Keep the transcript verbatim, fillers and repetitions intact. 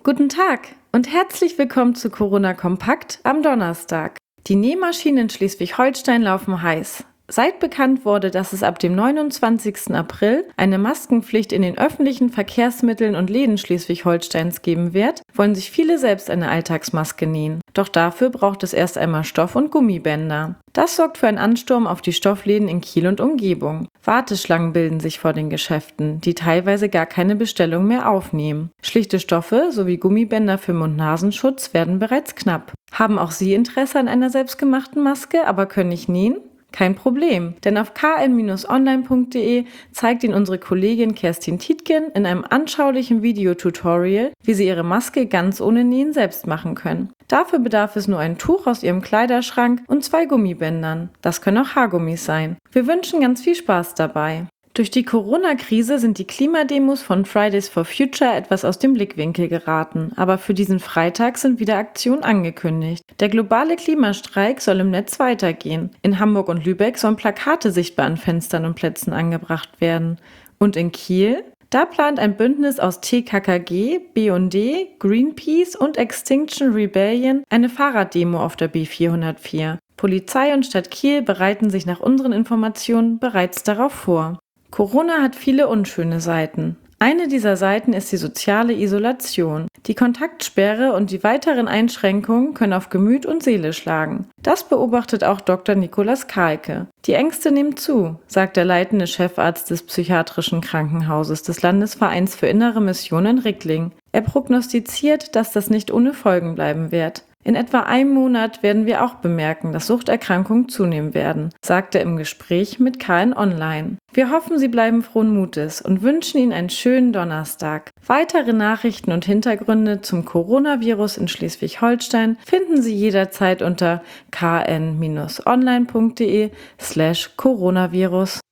Guten Tag und herzlich willkommen zu Corona Kompakt am Donnerstag. Die Nähmaschinen in Schleswig-Holstein laufen heiß. Seit bekannt wurde, dass es ab dem neunundzwanzigsten April eine Maskenpflicht in den öffentlichen Verkehrsmitteln und Läden Schleswig-Holsteins geben wird, wollen sich viele selbst eine Alltagsmaske nähen. Doch dafür braucht es erst einmal Stoff und Gummibänder. Das sorgt für einen Ansturm auf die Stoffläden in Kiel und Umgebung. Warteschlangen bilden sich vor den Geschäften, die teilweise gar keine Bestellung mehr aufnehmen. Schlichte Stoffe sowie Gummibänder für Mund-Nasenschutz werden bereits knapp. Haben auch Sie Interesse an einer selbstgemachten Maske, aber können nicht nähen? Kein Problem, denn auf k n Bindestrich online punkt d e zeigt Ihnen unsere Kollegin Kerstin Tietgen in einem anschaulichen Videotutorial, wie Sie Ihre Maske ganz ohne Nähen selbst machen können. Dafür bedarf es nur ein Tuch aus Ihrem Kleiderschrank und zwei Gummibändern. Das können auch Haargummis sein. Wir wünschen ganz viel Spaß dabei. Durch die Corona-Krise sind die Klimademos von Fridays for Future etwas aus dem Blickwinkel geraten, aber für diesen Freitag sind wieder Aktionen angekündigt. Der globale Klimastreik soll im Netz weitergehen. In Hamburg und Lübeck sollen Plakate sichtbar an Fenstern und Plätzen angebracht werden. Und in Kiel? Da plant ein Bündnis aus T K K G, B und D, Greenpeace und Extinction Rebellion eine Fahrraddemo auf der B vierhundertvier. Polizei und Stadt Kiel bereiten sich nach unseren Informationen bereits darauf vor. Corona hat viele unschöne Seiten. Eine dieser Seiten ist die soziale Isolation. Die Kontaktsperre und die weiteren Einschränkungen können auf Gemüt und Seele schlagen. Das beobachtet auch Doktor Nikolaus Kahlke. Die Ängste nehmen zu, sagt der leitende Chefarzt des psychiatrischen Krankenhauses des Landesvereins für Innere Mission in Rickling. Er prognostiziert, dass das nicht ohne Folgen bleiben wird. In etwa einem Monat werden wir auch bemerken, dass Suchterkrankungen zunehmen werden, sagt er im Gespräch mit K N Online. Wir hoffen, Sie bleiben frohen Mutes und wünschen Ihnen einen schönen Donnerstag. Weitere Nachrichten und Hintergründe zum Coronavirus in Schleswig-Holstein finden Sie jederzeit unter k n Bindestrich online punkt d e slash Coronavirus.